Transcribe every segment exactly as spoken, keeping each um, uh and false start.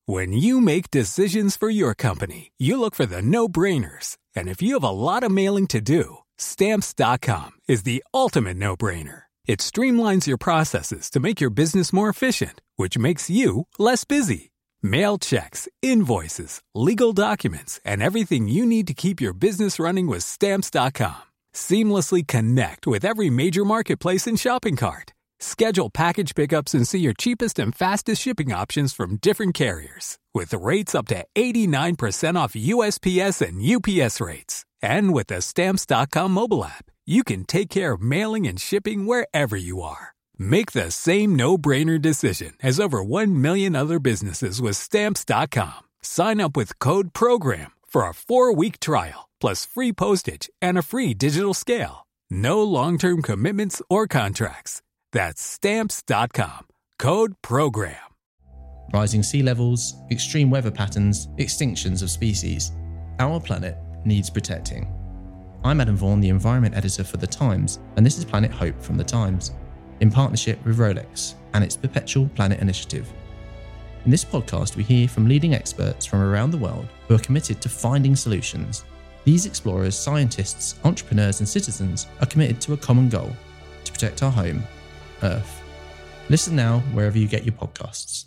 When you make decisions for your company, you look for the no-brainers. And if you have a lot of mailing to do, Stamps dot com is the ultimate no-brainer. It streamlines your processes to make your business more efficient, which makes you less busy. Mail checks, invoices, legal documents, and everything you need to keep your business running with Stamps dot com. Seamlessly connect with every major marketplace and shopping cart. Schedule package pickups and see your cheapest and fastest shipping options from different carriers. With rates up to eighty-nine percent off U S P S and U P S rates. And with the Stamps dot com mobile app, you can take care of mailing and shipping wherever you are. Make the same no-brainer decision as over one million other businesses with Stamps dot com. Sign up with code PROGRAM for a four-week trial, plus free postage and a free digital scale. No long-term commitments or contracts. That's Stamps dot com. Code PROGRAM. Rising sea levels, extreme weather patterns, extinctions of species. Our planet needs protecting. I'm Adam Vaughan, the Environment Editor for The Times, and this is Planet Hope from The Times, in partnership with Rolex and its Perpetual Planet Initiative. In this podcast, we hear from leading experts from around the world who are committed to finding solutions. These explorers, scientists, entrepreneurs, and citizens are committed to a common goal: to protect our home, Earth. Listen now wherever you get your podcasts.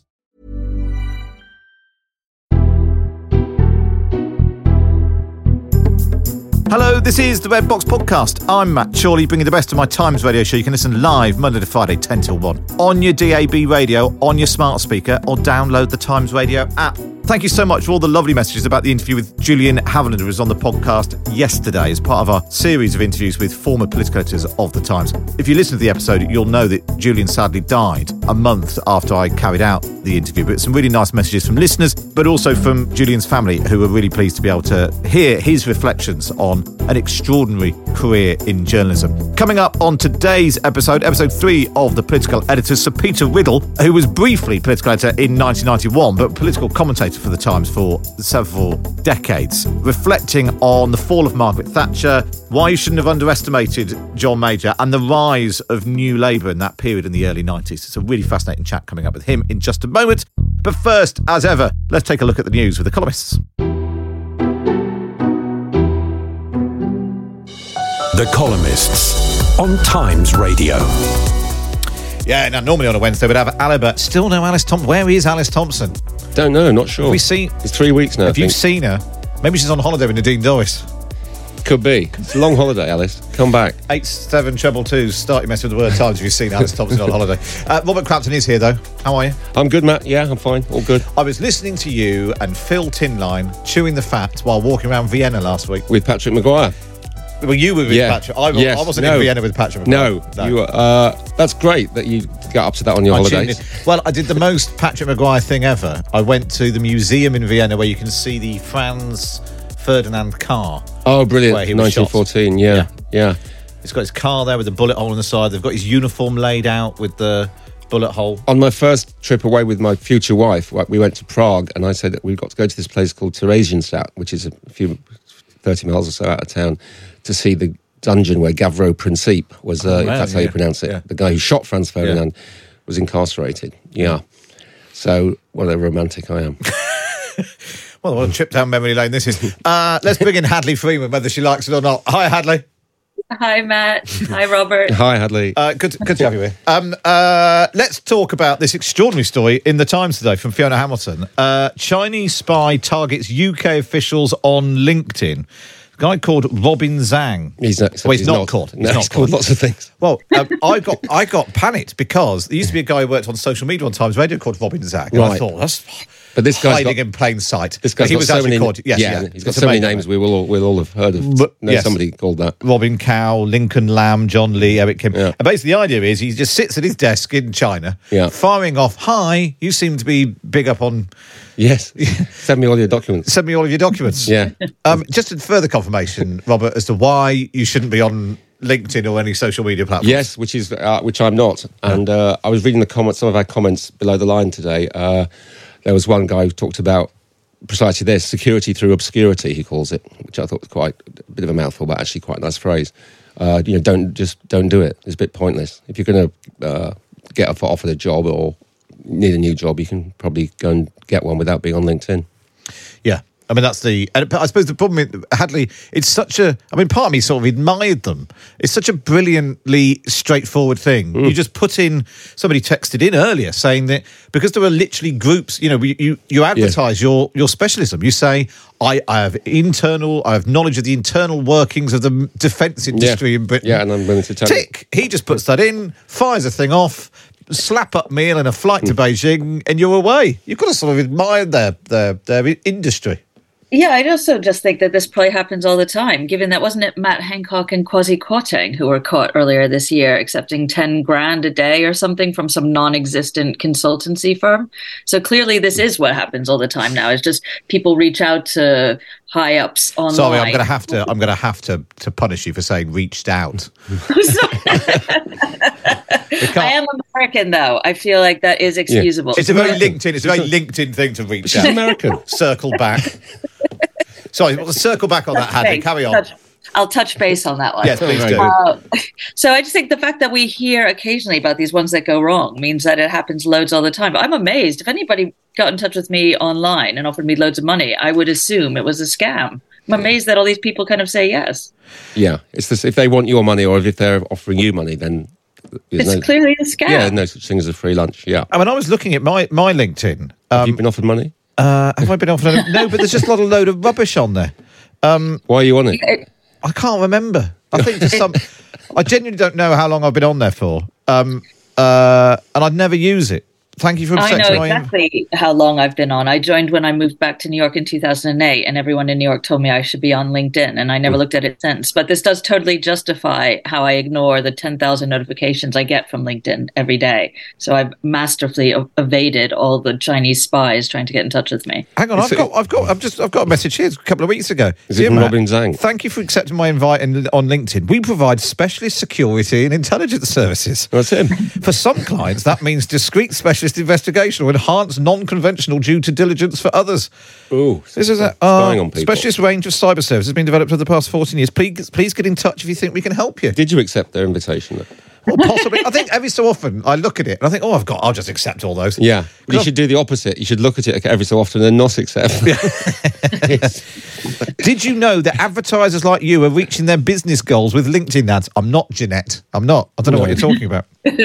Hello, this is the Red Box Podcast. I'm Matt Chorley, bringing the best of my Times radio show. You can listen live Monday to Friday, ten till one, on your D A B radio, on your smart speaker, or download the Times Radio app. Thank you so much for all the lovely messages about the interview with Julian Haviland, who was on the podcast yesterday as part of our series of interviews with former political editors of The Times. If you listen to the episode, you'll know that Julian sadly died a month after I carried out the interview. But some really nice messages from listeners, but also from Julian's family, who were really pleased to be able to hear his reflections on an extraordinary career in journalism. Coming up on today's episode, episode three of The Political Editor, Sir Peter Riddle, who was briefly political editor in nineteen ninety-one, but political commentator for The Times for several decades, reflecting on the fall of Margaret Thatcher, why you shouldn't have underestimated John Major, and the rise of New Labour in that period in the early nineties. It's a really fascinating chat coming up with him in just a moment. But first, as ever, let's take a look at the news with the columnists. The Columnists on Times Radio. Yeah, now normally on a Wednesday we'd have Alibert. Still no Alice Thompson. Where is Alice Thompson? Don't know, not sure. Have we seen? It's three weeks now. Have I you think. seen her? Maybe she's on holiday with Nadine Dorris. Could be. It's a long holiday, Alice. Come back. Eight seven treble two. Start your mess with the word Times if you've seen Alice Thompson on holiday. Uh, Robert Crampton is here though. How are you? I'm good, Matt. Yeah, I'm fine. All good. I was listening to you and Phil Tinline chewing the fat while walking around Vienna last week. With Patrick Maguire. Well, you were with yeah. Patrick. I, yes. I wasn't no. in Vienna with Patrick Maguire. No, no. You were, uh, that's great that you got up to that on your I holidays. Well, I did the most Patrick Maguire thing ever. I went to the museum in Vienna where you can see the Franz Ferdinand car. Oh, brilliant. Where he was nineteen fourteen, yeah. yeah. Yeah. He's got his car there with a bullet hole in the side. They've got his uniform laid out with the bullet hole. On my first trip away with my future wife, we went to Prague, and I said that we've got to go to this place called Theresienstadt, which is a few, thirty miles or so out of town, to see the dungeon where Gavro Princip was, uh, oh, wow, if that's yeah. how you pronounce it, yeah. the guy who shot Franz Ferdinand, yeah. was incarcerated. Yeah. So, what a romantic I am. Well, what a trip down memory lane this is. Uh, let's bring in Hadley Freeman, whether she likes it or not. Hi, Hadley. Hi, Matt. Hi, Robert. Hi, Hadley. Uh, good, good to have you here. Um, uh, let's talk about this extraordinary story in The Times today from Fiona Hamilton. Uh, Chinese spy targets U K officials on LinkedIn. A guy called Robin Zhang. He's not. Well, he's, he's not, not caught. He's no, not he's called lots of things. Well, um, I got I got panicked because there used to be a guy who worked on social media on Times Radio called Robin Zhang. And right. I thought, that's but this guy's hiding got, in plain sight. This guy's he got was so actually many, called. Yes, yeah, yeah. he's got so many names we will all, we'll all have heard of. But, know yes. somebody called that. Robin Cow, Lincoln Lamb, John Lee, Eric Kim. Yeah. And basically the idea is he just sits at his desk in China, yeah. firing off, hi, you seem to be big up on... Yes, send me all your documents. Send me all of your documents. Yeah. Um, just a further confirmation, Robert, as to why you shouldn't be on LinkedIn or any social media platforms. Yes, which is uh, which I'm not. And uh, I was reading the comments, some of our comments below the line today. Uh, there was one guy who talked about precisely this, security through obscurity, he calls it, which I thought was quite a bit of a mouthful, but actually quite a nice phrase. Uh, you know, don't just don't do it. It's a bit pointless. If you're going to uh, get offered a job or need a new job, you can probably go and get one without being on LinkedIn. Yeah. I mean, that's the... And I suppose the problem with Hadley, it's such a... I mean, part of me sort of admired them. It's such a brilliantly straightforward thing. Mm. You just put in... Somebody texted in earlier saying that because there are literally groups, you know, you, you advertise yeah. your, your specialism. You say, I, I have internal... I have knowledge of the internal workings of the defence industry yeah. in Britain. Yeah, and I'm willing to tell Tick! You. He just puts that in, fires a thing off, slap up meal and a flight mm. to Beijing, and you're away. You've got to sort of admire their, their, their industry. Yeah, I also just think that this probably happens all the time, given that wasn't it Matt Hancock and Kwasi Kwarteng who were caught earlier this year accepting ten grand a day or something from some non-existent consultancy firm. So clearly this is what happens all the time now. It's just people reach out to high ups online. Sorry, I'm going to have to. I'm going to have to to punish you for saying reached out. I am American, though. I feel like that is excusable. Yeah. It's a very LinkedIn. It's a very LinkedIn thing to reach out. She's American. Circle back. Sorry, we'll circle back on that, Hadley. Carry on. Touch, I'll touch base on that one. Yes, please do. Uh, so I just think the fact that we hear occasionally about these ones that go wrong means that it happens loads all the time. But I'm amazed. If anybody got in touch with me online and offered me loads of money, I would assume it was a scam. I'm amazed that all these people kind of say yes. Yeah, it's this, if they want your money or if they're offering you money, then... It's no, clearly a scam. Yeah, no such thing as a free lunch, yeah. I mean, I was looking at my, my LinkedIn. Um, have you been offered money? Uh, have I been offered any? No, but there's just a lot of load of rubbish on there. Um, Why are you on it? I can't remember. I think there's some... I genuinely don't know how long I've been on there for. Um, uh, and I'd never use it. Thank you for I accepting know my exactly how long I've been on. I joined when I moved back to New York in two thousand eight, and everyone in New York told me I should be on LinkedIn, and I never looked at it since. But this does totally justify how I ignore the ten thousand notifications I get from LinkedIn every day. So I've masterfully evaded all the Chinese spies trying to get in touch with me. Hang on, I've got, I've got, I've just, I've got a message here a couple of weeks ago. Is it from Matt, Robin Zhang? Thank you for accepting my invite in, on LinkedIn. We provide specialist security and intelligence services. That's him. For some clients, that means discreet specialist investigation or enhanced non-conventional due to diligence for others. Ooh, this is a spying uh, on people. Specialist range of cyber services has been developed over the past fourteen years. Please, please get in touch if you think we can help you. Did you accept their invitation? Though? Well, possibly. I think every so often I look at it and I think, oh, I've got, I'll just accept all those. Yeah. You I've... should do the opposite. You should look at it every so often and not accept. Did you know that advertisers like you are reaching their business goals with LinkedIn ads? I'm not Jeanette. I'm not. I don't know no. what you're talking about.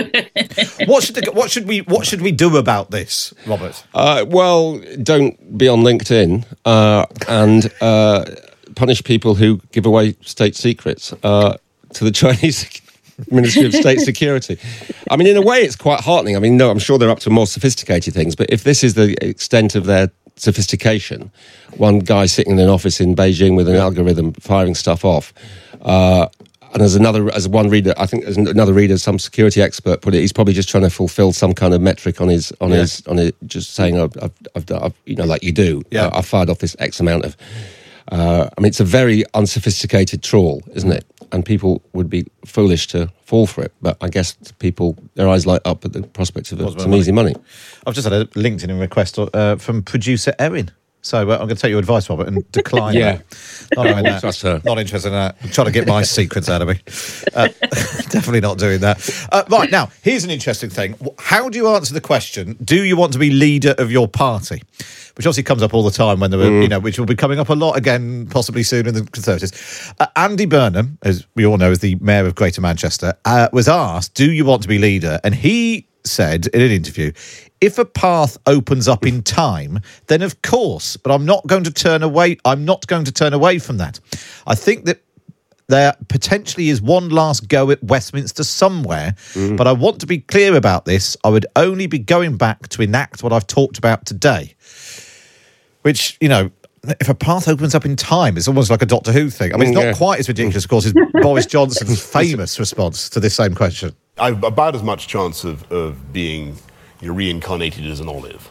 what should the, what should we what should we do about this, Robert? Uh, well, don't be on LinkedIn uh, and uh, punish people who give away state secrets uh, to the Chinese Ministry of State Security. I mean, in a way, it's quite heartening. I mean, no, I'm sure they're up to more sophisticated things, but if this is the extent of their sophistication, one guy sitting in an office in Beijing with an algorithm firing stuff off, uh, and as another, as one reader, I think as another reader, some security expert put it, he's probably just trying to fulfil some kind of metric on his, on yeah. his, on it, just saying, I've, I've, I've, I've, you know, like you do, yeah. uh, I've fired off this X amount of. Uh, I mean, it's a very unsophisticated trawl, isn't it? And people would be foolish to fall for it. But I guess people, their eyes light up at the prospect of some money. easy money. I've just had a LinkedIn request uh, from producer Erin. So uh, I'm going to take your advice, Robert, and decline yeah. that. Not, that. Trust her. Not interested in that. I'm trying to get my secrets out of me. Uh, definitely not doing that. Uh, right, now, here's an interesting thing. How do you answer the question, do you want to be leader of your party? Which obviously comes up all the time when there were, mm. you know, which will be coming up a lot again, possibly soon in the Conservatives. Uh, Andy Burnham, as we all know, is the Mayor of Greater Manchester, uh, was asked, do you want to be leader? And he said in an interview, if a path opens up in time, then of course, but I'm not going to turn away. I'm not going to turn away from that. I think that there potentially is one last go at Westminster somewhere, mm. but I want to be clear about this. I would only be going back to enact what I've talked about today. Which, you know, if a path opens up in time, it's almost like a Doctor Who thing. I mean, it's yeah. not quite as ridiculous, of course, as Boris Johnson's famous response to this same question. I've about as much chance of, of being you know, reincarnated as an olive.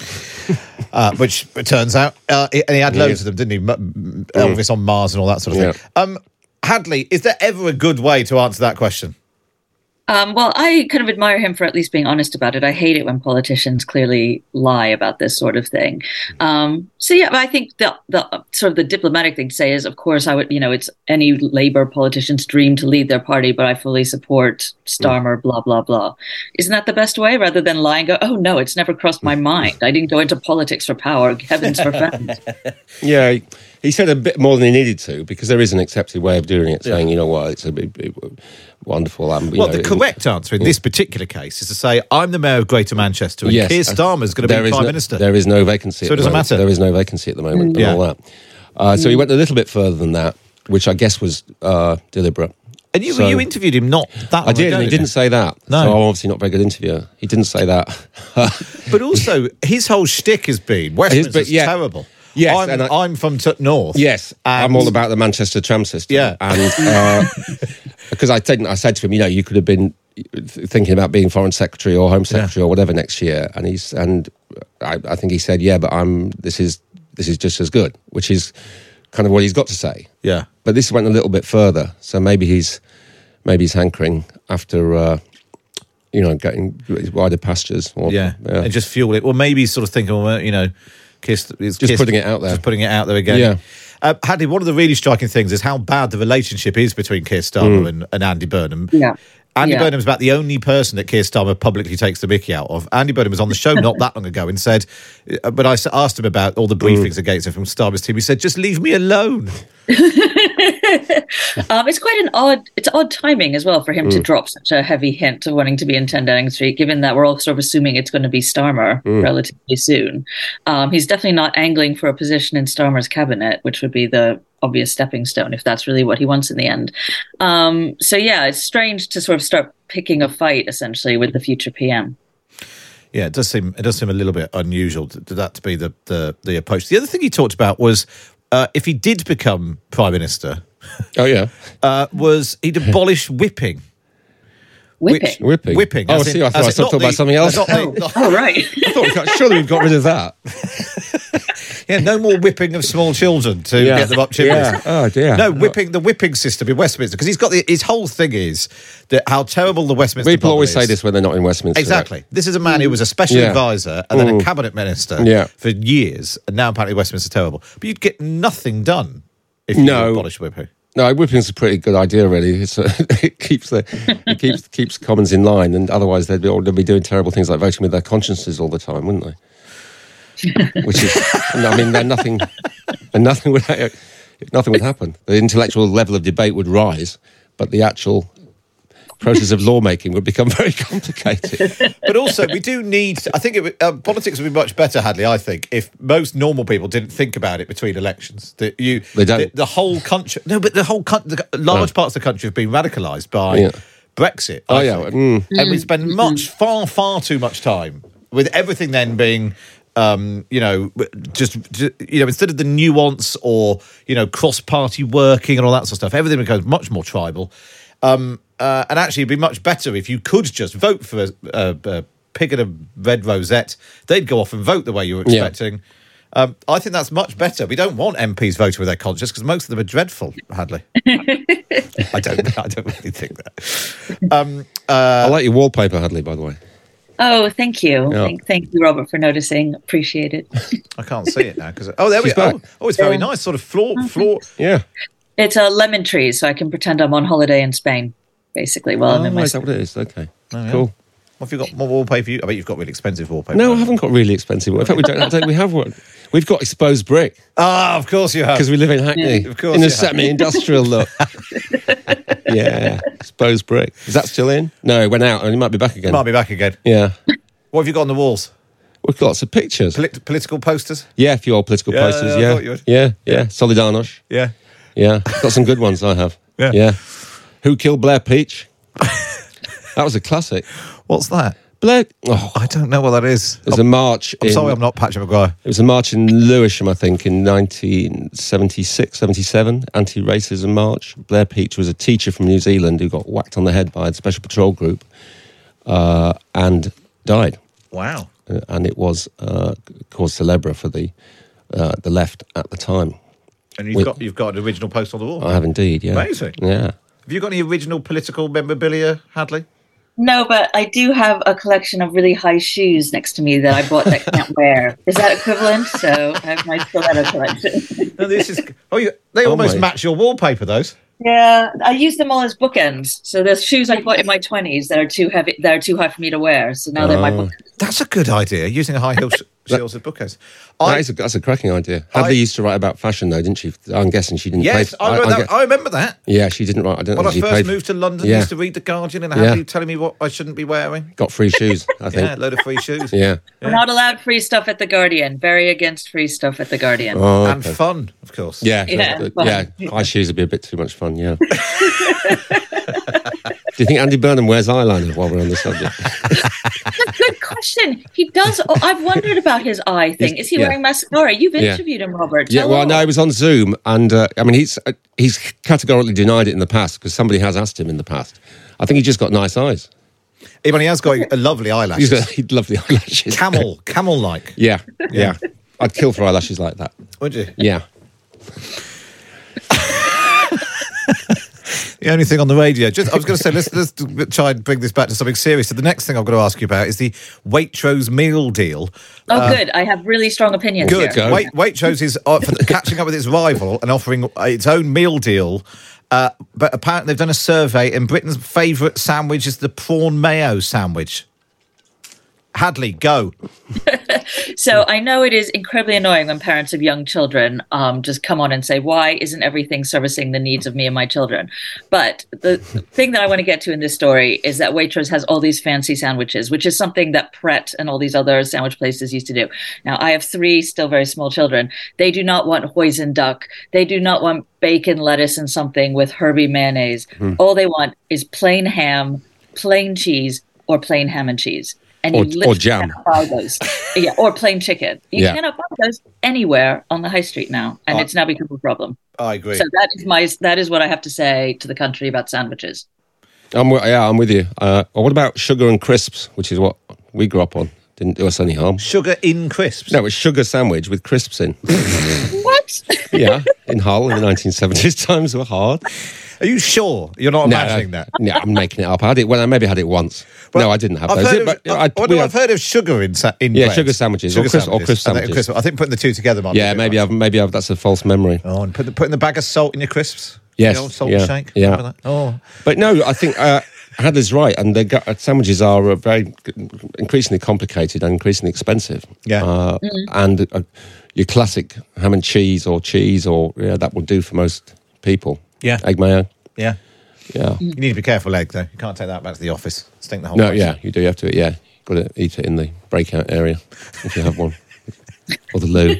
uh, which it turns out, uh, and he had loads yeah. of them, didn't he? M- Elvis mm. on Mars and all that sort of yeah. thing. Um, Hadley, is there ever a good way to answer that question? Um, well, I kind of admire him for at least being honest about it. I hate it when politicians clearly lie about this sort of thing. Um, so yeah, I think the the sort of the diplomatic thing to say is, of course, I would, you know, it's any Labour politician's dream to lead their party, but I fully support Starmer. Mm. Blah blah blah. Isn't that the best way, rather than lie and go, oh no, it's never crossed my mind. I didn't go into politics for power. Heavens forfend. Yeah. He, he said a bit more than he needed to, because there is an accepted way of doing it, saying, yeah. you know what, it's a bit, bit wonderful. Um, well, know, the it, correct answer in yeah. this particular case is to say, I'm the mayor of Greater Manchester and yes, Keir Starmer's going to be Prime no, Minister. There is no vacancy. So at it doesn't the moment. matter. There is no vacancy at the moment mm. and yeah. all that. Uh, so he went a little bit further than that, which I guess was uh, deliberate. And you, so, you interviewed him not that long I did, ago, and he didn't, didn't say that. No. So I'm obviously not a very good interviewer. He didn't say that. But also, his whole shtick has been, Westminster's his, but, yeah. terrible. Yes, I'm, and I, I'm from t- North. Yes, I'm all about the Manchester tram system. Yeah. And because uh, I, said, I said to him, you know, you could have been thinking about being Foreign Secretary or Home Secretary yeah. or whatever next year. And he's and I, I think he said, yeah, but I'm this is this is just as good, which is kind of what he's got to say. Yeah. But this went a little bit further. So maybe he's maybe he's hankering after uh, you know, getting wider pastures. Or, yeah. yeah, and just fuel it. Well, maybe he's sort of thinking, well, you know, Kiss, just Kiss, putting it out there. Just putting it out there again. Yeah. Uh, Hadley, one of the really striking things is how bad the relationship is between Keir Starmer mm. and, and Andy Burnham. Yeah. Andy yeah. Burnham's about the only person that Keir Starmer publicly takes the mickey out of. Andy Burnham was on the show not that long ago and said, but I asked him about all the briefings mm. against him from Starmer's team. He said, just leave me alone. um, it's quite an odd, it's odd timing as well for him mm. to drop such a heavy hint of wanting to be in ten Downing Street, given that we're all sort of assuming it's going to be Starmer mm. relatively soon. Um, he's definitely not angling for a position in Starmer's cabinet, which would be the obvious stepping stone if that's really what he wants in the end. Um, so yeah, it's strange to sort of start picking a fight essentially with the future P M. Yeah, it does seem it does seem a little bit unusual to, to that to be the, the the approach. The other thing he talked about was uh, if he did become Prime Minister, oh yeah, uh, was he'd abolish whipping. Whipping, Which, whipping, whipping. Oh, see, I thought I was talking about something else. The, oh, the, oh, right. I thought we got, surely we've got rid of that. Yeah, no more whipping of small children to yeah. get them up chimneys. Yeah. Oh dear. No whipping. The whipping system in Westminster, because he's got the, his whole thing is that how terrible the Westminster. People always is. say this when they're not in Westminster. Exactly. Right? This is a man who was a special yeah. advisor and then mm. a cabinet minister yeah. for years, and now apparently Westminster's terrible. But you'd get nothing done if you no. abolish whipping. No, whipping's a pretty good idea, really. It's, uh, it keeps the it keeps keeps Commons in line, and otherwise they'd be, they'd be doing terrible things like voting with their consciences all the time, wouldn't they? Which is, I mean, then nothing, and nothing would nothing would happen. The intellectual level of debate would rise, but the actual process of lawmaking would become very complicated. But also, we do need. I think it would, uh, politics would be much better, Hadley. I think if most normal people didn't think about it between elections, that you, they don't. The, the whole country. No, but the whole country, large no. parts of the country have been radicalised by yeah. Brexit. Oh I yeah, mm. and we spend Mm-hmm. much, far, far too much time with everything then being. Um, you know, just, just you know, instead of the nuance or you know cross-party working and all that sort of stuff, everything becomes much more tribal. Um, uh, and actually, it'd be much better if you could just vote for a, a, a pig in a red rosette. They'd go off and vote the way you were expecting. Yeah. Um, I think that's much better. We don't want M Ps voting with their conscience because most of them are dreadful, Hadley. I don't. I don't really think that. Um, uh, I like your wallpaper, Hadley. By the way. Oh, thank you. Yeah. Thank, thank you, Robert, for noticing. Appreciate it. I can't see it now because oh, there She's we go. back. Oh, oh, it's very Yeah. nice. Sort of floor, floor. Yeah. It's a uh, lemon trees, so I can pretend I'm on holiday in Spain, basically. While Oh, I'm in my. is that what it is? Okay. Oh, yeah. Cool. What have you got more wallpaper? You, I bet you've got really expensive wallpaper. No, I haven't got really expensive one. In fact, we don't. I don't we have one. We've got exposed brick Ah, of course you have. because we live in Hackney, Yeah. Of course in a you have. semi-industrial look. Yeah, exposed brick. Is that still in? No, it went out, and it might be back again. Might be back again. Yeah, What have you got on the walls? we've got lots of pictures. Polit- political posters? Yeah, a few old political Yeah, posters. I Yeah, thought you would. yeah, yeah. Solidarność. Yeah. Yeah, got some good ones. I have. Yeah. yeah. Who killed Blair Peach? That was a classic. What's that? Blair. Oh, I don't know what that is. it was a march. I'm in, sorry I'm not Patrick Maguire. It was a march in Lewisham, I think, in nineteen seventy-six, seventy-seven, anti-racism march. Blair Peach was a teacher from New Zealand who got whacked on the head by a special patrol group uh, and died. Wow. Uh, and it was uh, cause célèbre for the uh, the left at the time. And you've With- got you've got an original poster on the wall. I have indeed, yeah. Amazing. Yeah. Have you got any original political memorabilia, Hadley? No, but I do have a collection of really high shoes next to me that I bought that can't wear. Is that equivalent? So I have my stiletto collection. No, this is. Oh, you, they Oh, almost my. match your wallpaper. Those. Yeah, I use them all as bookends. So there's shoes I bought in my twenties that are too heavy, that are too high for me to wear. So now they're my Oh. bookends. That's a good idea. Using a high heel sh- heels as bookends. That I, is a, that's a cracking idea. Hadley I- used to write about fashion, though, didn't she? I'm guessing she didn't yes, play. I, I- remember I that. gue- I remember that. yeah, she didn't write. I don't When know I if she first played. moved to London, I Yeah. used to read The Guardian and Yeah. Hadley telling me what I shouldn't be wearing. Got free shoes, I think. Yeah, a load of free shoes. Yeah. We're not allowed free stuff at The Guardian. Very against free stuff at The Guardian. Oh, And okay. fun, of course. Yeah, Yeah, uh, fun. yeah. High shoes would be a bit too much fun. Yeah. Do you think Andy Burnham wears eyeliner while we're on the subject? That's a good question. He does. Oh, I've wondered about his eye thing. Is he yeah. wearing mascara? You've Yeah. interviewed him, Robert. Yeah, Tell well, all. no, I was on Zoom, and uh, I mean, he's uh, he's categorically denied it in the past because somebody has asked him in the past. I think he's just got nice eyes. Even he has got a lovely eyelashes. He's got he'd lovely eyelashes. Camel, camel-like. Yeah, yeah. I'd kill for eyelashes like that. Would you? Yeah. The only thing on the radio. Just, I was going to say, let's, let's try and bring this back to something serious. So the next thing I'm going to ask you about is the Waitrose meal deal. Oh, good. I have really strong opinions Good. here. Go. Wait, Waitrose is uh, for catching up with its rival and offering its own meal deal. Uh, but apparently they've done a survey, and Britain's favourite sandwich is the prawn mayo sandwich. Hadley, go. So I know it is incredibly annoying when parents of young children um, just come on and say, why isn't everything servicing the needs of me and my children? But the thing that I want to get to in this story is that Waitrose has all these fancy sandwiches, which is something that Pret and all these other sandwich places used to do. Now, I have three still very small children. They do not want hoisin duck. They do not want bacon, lettuce, and something with Herbie mayonnaise. Hmm. All they want is plain ham, plain cheese, or plain ham and cheese. And Or- you literally or jam. cannot buy those. Yeah, or plain chicken. You Yeah. cannot buy those anywhere on the high street now, and Oh. it's now become a problem. I agree. So that is my that is what I have to say to the country about sandwiches. I'm wi- yeah, I'm with you. Uh, or what about sugar and crisps, which is what we grew up on? Didn't do us any harm. Sugar in crisps. No, it's sugar sandwich with crisps in. What? Yeah, in Hull in the nineteen seventies, times were hard. Are you sure you're not No, imagining that? No, I'm making it up. I had it. Well, I maybe had it once. Well, no, I didn't have I've those. Heard It- of, but I, I- well, we no, had- I've heard of sugar in sa- in Yeah, bread. sugar sandwiches, or Sugar crisp- or crisp I think sandwiches. crisp- I think putting the two together might be yeah, a bit maybe much. I've maybe I've, that's a false memory. Oh, and put the, putting the bag of salt in your crisps. Yes, The old salt yeah, and shake. yeah. Remember that? Oh, But no, I think uh, Hadley's right, and the uh, sandwiches are uh, very increasingly complicated and increasingly expensive. Yeah. uh, and uh, your classic ham and cheese or cheese or yeah, that will do for most people. Yeah. Egg mayo. yeah. Yeah. You need to be careful, egg, though. You can't take that back to the office. Stink the whole No, place. yeah, you do. You have to. Yeah, got to eat it in the breakout area if you have one, or the loo.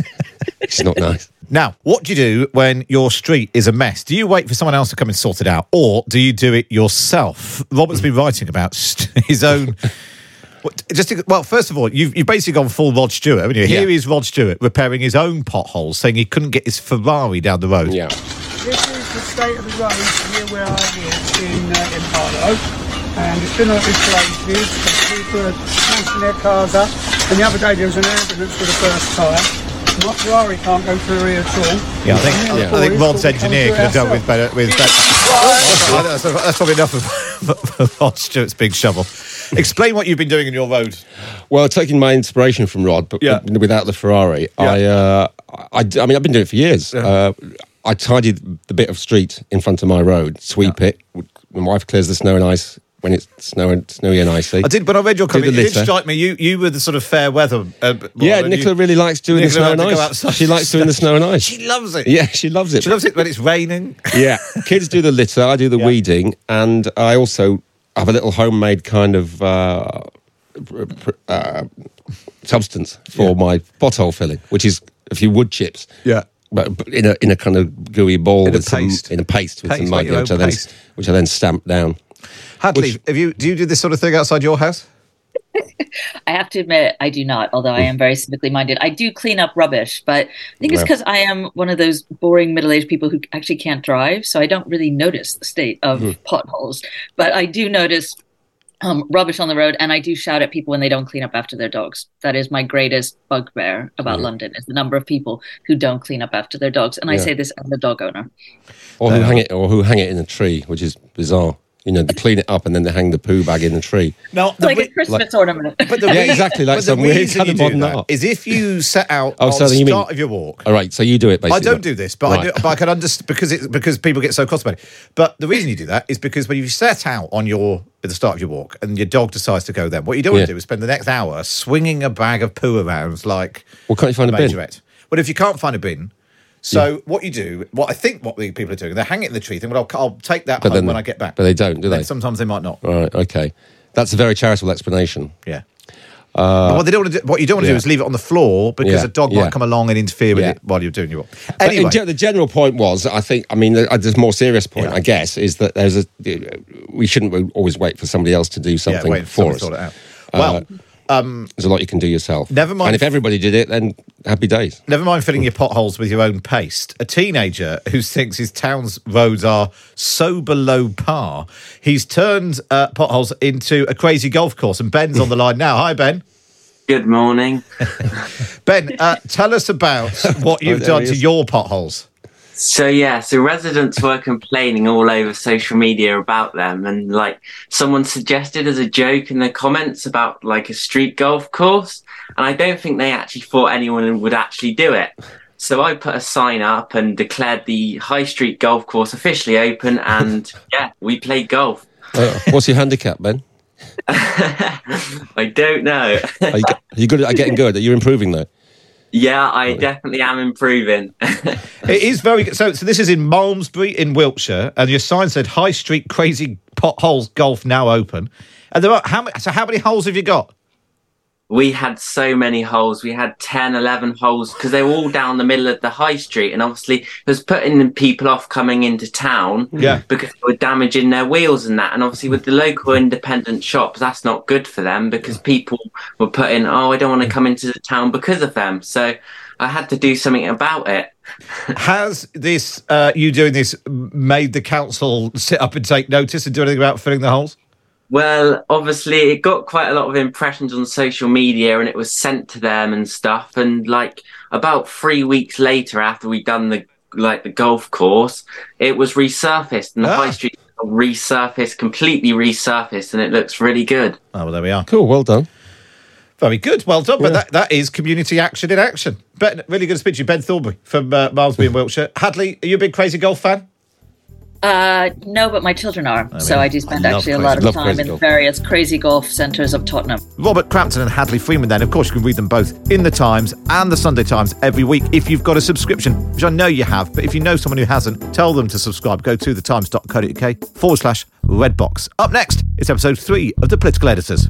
It's not nice. Now, what do you do when your street is a mess? Do you wait for someone else to come and sort it out, or do you do it yourself? Robert's been writing about st- his own. What- Just to, well, first of all, you've, you've basically gone full Rod Stewart, haven't you? Here Yeah. is Rod Stewart repairing his own potholes, saying he couldn't get his Ferrari down the road. Yeah. This is the state of the road here where I live in uh, in Harlow, and it's been like this for ages. and People are smashing their cars up. And the other day there was an ambulance for the first time. My Ferrari can't go through here at all. Yeah, I think And Yeah. I think Rod's thought we come engineer through could have dealt with ourselves. better. With better. that's, that's probably enough of Rod Stewart's big shovel. Explain what you've been doing in your road. Well, taking my inspiration from Rod, but Yeah. without the Ferrari, Yeah. I, uh, I, I mean, I've been doing it for years. Uh, I tidied the bit of street in front of my road, sweep it. My wife clears the snow and ice when it's snow and snowy and icy. I did when I read your Do comment. the It did litter. strike me. You you were the sort of fair weather. Uh, Yeah, more, Nicola you- really likes doing the Nicola snow and had to go ice. outside. She likes doing the snow and ice. She loves it. Yeah, she loves it. She loves it when it's raining. Yeah, kids do the litter, I do the Yeah. weeding, and I also have a little homemade kind of uh, pr- pr- uh, substance for Yeah. my pothole filling, which is a few wood chips. Yeah. But but in a in a kind of gooey ball In a with some paste. in a paste with Paste, some like mud, your which I own then paste. which I then stamp down. Hadley, Which- have you do you do this sort of thing outside your house? I have to admit, I do not, although I am very civically minded. I do clean up rubbish, but I think it's Yeah. because I am one of those boring middle aged people who actually can't drive. So I don't really notice the state of Mm. potholes. But I do notice um, rubbish on the road, and I do shout at people when they don't clean up after their dogs. That is my greatest bugbear about Mm. London, is the number of people who don't clean up after their dogs. And I Yeah. say this as a dog owner. Or who Uh, hang it or who hang it in a tree, which is bizarre. You know, they clean it up and then they hang the poo bag in the tree. No, It's like a Christmas like- ornament. But the Yeah, reason- exactly, like but some the weird reason kind you of do modern that art. is if you set out Oh, on so the you mean- start of your walk. All right, so you do it basically. I don't do this, but I, do, Right. but I can understand because it's because people get so cross about it. But the reason you do that is because when you set out on your at the start of your walk and your dog decides to go, then what you don't want Yeah. to do is spend the next hour swinging a bag of poo around like. Well, can't you find a bin? majorette. Well, if you can't find a bin. So what you do, what I think what the people are doing, they hang it in the tree. Think, well, I'll, I'll take that But home then- when I get back. but they don't, do Then they? Sometimes they might not. All right, okay. That's a very charitable explanation. Yeah. but what they don't want to do, what you don't want to do yeah. is leave it on the floor because Yeah, a dog yeah. might come along and interfere with Yeah. it while you're doing your walk. But Anyway, in gen- the general point was, I think, I mean, the, uh, the more serious point, Yeah. I guess, is that there's a we shouldn't always wait for somebody else to do yeah, something wait, for somebody us. sort it out. Uh, Well, There's a lot you can do yourself. Never mind- And if everybody did it, then happy days. never mind filling your potholes with your own paste. A teenager who thinks his town's roads are so below par, he's turned uh, potholes into a crazy golf course. And Ben's on the line now. Hi, Ben. Good morning. Ben, uh, tell us about what you've there done he to is. your potholes. So yeah, so residents were complaining all over social media about them, and like someone suggested as a joke in the comments about like a street golf course, and I don't think they actually thought anyone would actually do it. So I put a sign up and declared the High Street Golf Course officially open, and yeah, we played golf. Uh, what's your handicap, Ben? I don't know. Are you, are you good at getting good? Are you improving, though? Yeah, I definitely am improving. It is very good. So, so this is in Malmesbury in Wiltshire, and your sign said High Street Crazy Potholes Golf now open. And there are how many? So how many holes have you got? We had so many holes. We had ten, eleven holes because they were all down the middle of the high street. And obviously it was putting people off coming into town Yeah. because they were damaging their wheels and that. And obviously with the local independent shops, that's not good for them because people were putting, oh, I don't want to come into the town because of them. So I had to do something about it. Has this uh, you doing this made the council sit up and take notice and do anything about filling the holes? Well, obviously, it got quite a lot of impressions on social media and it was sent to them and stuff. And like about three weeks later, after we'd done the like the golf course, it was resurfaced and the Ah. high street resurfaced, completely resurfaced, and it looks really good. Oh, well, there we are. Cool, well done. Very good. Well done. But that, that is community action in action. Ben, really good to speak to you. Ben Thornbury from uh, Malmesbury in Wiltshire. Hadley, are you a big Crazy Golf fan? Uh, no, but my children are. so I do spend I love actually a crazy- lot of love time crazy in golf. various crazy golf centres of Tottenham. Robert Crampton and Hadley Freeman then. Of course, you can read them both in the Times and the Sunday Times every week if you've got a subscription, which I know you have. But if you know someone who hasn't, tell them to subscribe. Go to thetimes.co.uk forward slash redbox. Up next, it's episode three of The Political Editors.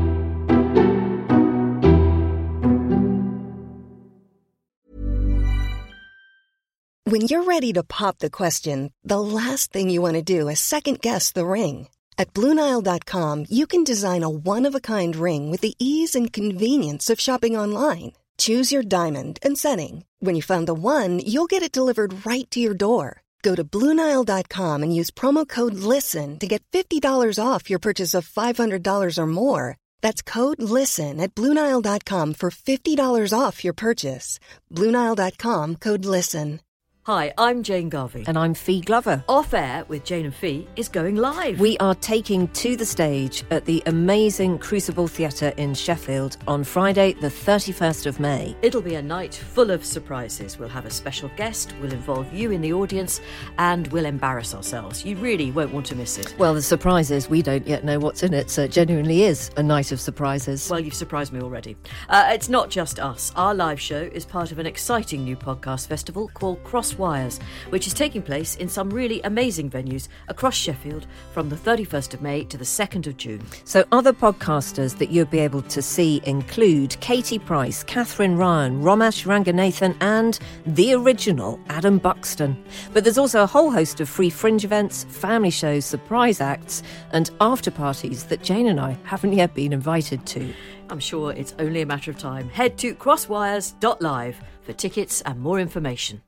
When you're ready to pop the question, the last thing you want to do is second-guess the ring. At Blue Nile dot com, you can design a one-of-a-kind ring with the ease and convenience of shopping online. Choose your diamond and setting. When you find the one, you'll get it delivered right to your door. Go to Blue Nile dot com and use promo code LISTEN to get fifty dollars off your purchase of five hundred dollars or more. That's code LISTEN at Blue Nile dot com for fifty dollars off your purchase. Blue Nile dot com, code LISTEN. Hi, I'm Jane Garvey. And I'm Fee Glover. Off Air with Jane and Fee is going live. We are taking to the stage at the amazing Crucible Theatre in Sheffield on Friday, the thirty-first of May. It'll be a night full of surprises. We'll have a special guest, we'll involve you in the audience, and we'll embarrass ourselves. You really won't want to miss it. Well, the surprise is we don't yet know what's in it, so it genuinely is a night of surprises. Well, you've surprised me already. Uh, it's not just us. Our live show is part of an exciting new podcast festival called Crosswires, which is taking place in some really amazing venues across Sheffield from the thirty-first of May to the second of June. So other podcasters that you'll be able to see include Katie Price, Catherine Ryan, Romesh Ranganathan and the original Adam Buxton. But there's also a whole host of free fringe events, family shows, surprise acts and after parties that Jane and I haven't yet been invited to. I'm sure it's only a matter of time. Head to crosswires dot live for tickets and more information.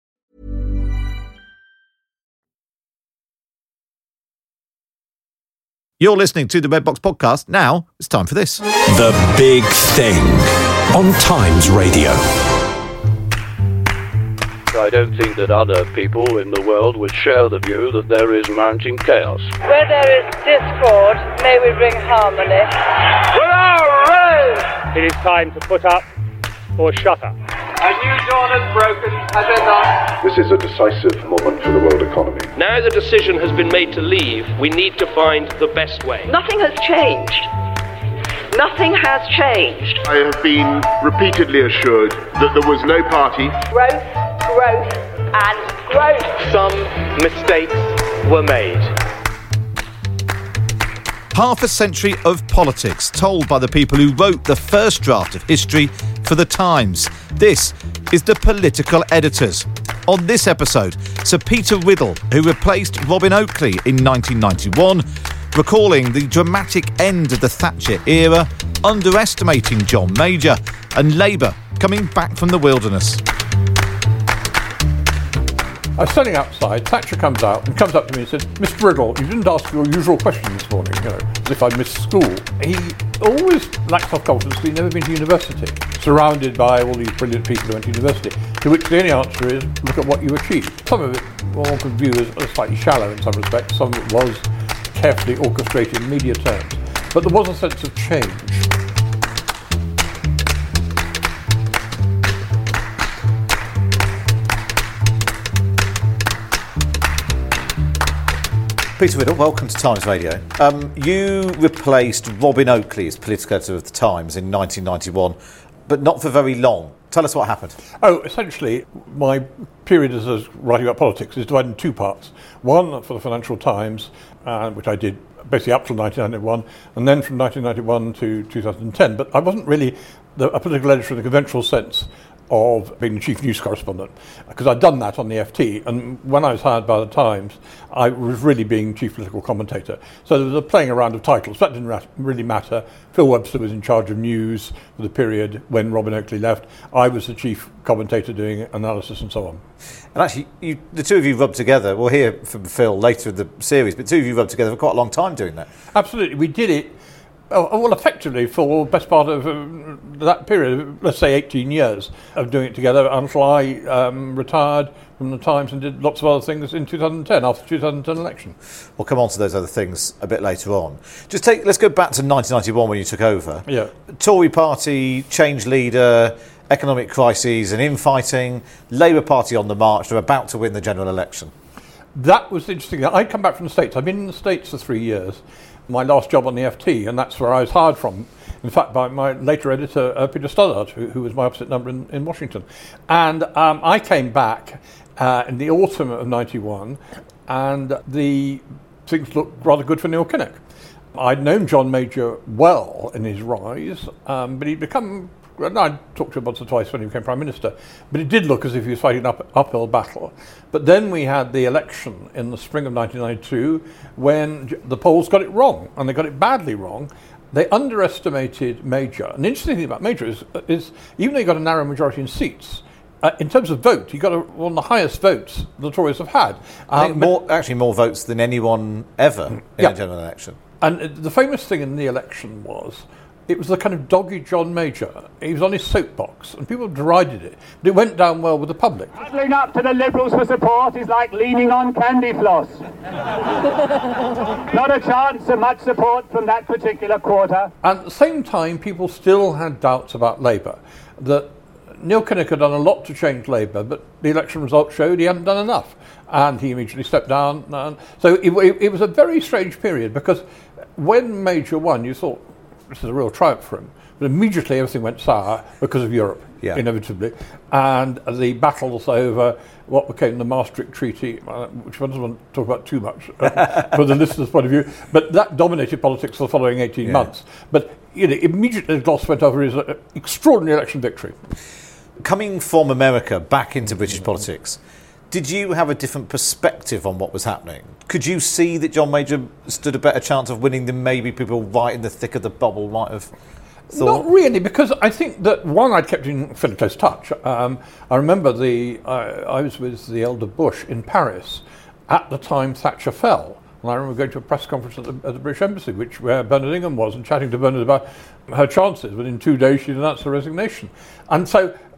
You're listening to the Redbox podcast. Now it's time for this. The Big Thing on Times Radio. So I don't think that other people in the world would share the view that there is mounting chaos. Where there is discord, may we bring harmony. It is time to put up or shut up. A new dawn has broken, has it not? This is a decisive moment for the world economy. Now the decision has been made to leave, we need to find the best way. Nothing has changed. Nothing has changed. I have been repeatedly assured that there was no party. Growth, growth, and growth. Some mistakes were made. Half a century of politics told by the people who wrote the first draft of history for The Times. This is The Political Editors. On this episode, Sir Peter Riddle, who replaced Robin Oakley in nineteen ninety-one, recalling the dramatic end of the Thatcher era, underestimating John Major, and Labour coming back from the wilderness. I was standing outside, Thatcher comes out and comes up to me and said, Mister Riddle, you didn't ask your usual question this morning, you know, as if I'd missed school. He always lacked self-confidence because he'd never been to university, surrounded by all these brilliant people who went to university, to which the only answer is, look at what you achieved. Some of it, well, one could view as slightly shallow in some respects, some of it was carefully orchestrated in media terms. But there was a sense of change. Peter Riddle, welcome to Times Radio. Um, you replaced Robin Oakley as political editor of The Times in nineteen ninety-one, but not for very long. Tell us what happened. Oh, essentially, my period as as writing about politics is divided in two parts. One for the Financial Times, uh, which I did basically up till nineteen ninety-one, and then from nineteen ninety-one to two thousand ten. But I wasn't really the, a political editor in the conventional sense of being the chief news correspondent, because I'd done that on the F T, and when I was hired by the Times, I was really being chief political commentator. So there was a playing around of titles. That didn't really matter. Phil Webster was in charge of news for the period when Robin Oakley left. I was the chief commentator doing analysis and so on. And actually, you, the two of you rubbed together. We'll hear from Phil later in the series, but two of you rubbed together for quite a long time doing that. Absolutely. We did it Oh, well, effectively for the best part of uh, that period, let's say eighteen years of doing it together, until I um, retired from the Times and did lots of other things in two thousand ten, after the two thousand ten election. We'll come on to those other things a bit later on. Just take, let's go back to nineteen ninety-one when you took over. Yeah. Tory party, change leader, economic crises and infighting, Labour Party on the march, they're about to win the general election. That was interesting. I'd come back from the States. I've been in the States for three years. My last job on the F T, and that's where I was hired from. In fact, by my later editor, uh, Peter Stoddart, who, who was my opposite number in, in Washington. And um, I came back uh, in the autumn of ninety-one, and the things looked rather good for Neil Kinnock. I'd known John Major well in his rise, um, but he'd become... I talked to him once or twice when he became Prime Minister, but it did look as if he was fighting an up, uphill battle. But then we had the election in the spring of nineteen ninety-two when the polls got it wrong, and they got it badly wrong. They underestimated Major. And the interesting thing about Major is, is even though he got a narrow majority in seats, uh, in terms of vote, he got a, one of the highest votes the Tories have had. Um, more, actually more votes than anyone ever in yeah. a general election. And the famous thing in the election was, it was the kind of doggy John Major. He was on his soapbox, and people derided it. But it went down well with the public. Huddling up to the Liberals for support is like leaning on candy floss. Not a chance of much support from that particular quarter. And at the same time, people still had doubts about Labour. That Neil Kinnock had done a lot to change Labour, but the election results showed he hadn't done enough. And he immediately stepped down. And so it, it, it was a very strange period, because when Major won, you thought, this is a real triumph for him. But immediately everything went sour because of Europe, yeah. inevitably. And the battles over what became the Maastricht Treaty, uh, which I don't want to talk about too much uh, from the listener's point of view, but that dominated politics for the following eighteen yeah. months. But you know, immediately the gloss went over his uh, extraordinary election victory. Coming from America back into British politics, did you have a different perspective on what was happening? Could you see that John Major stood a better chance of winning than maybe people right in the thick of the bubble might have thought? Not really, because I think that, one, I'd kept in fairly close touch. Um, I remember the I, I was with the elder Bush in Paris at the time Thatcher fell. And I remember going to a press conference at the, at the British Embassy, which where Bernard Ingham was, and chatting to Bernard about her chances. Within two days, she'd announced her resignation. And so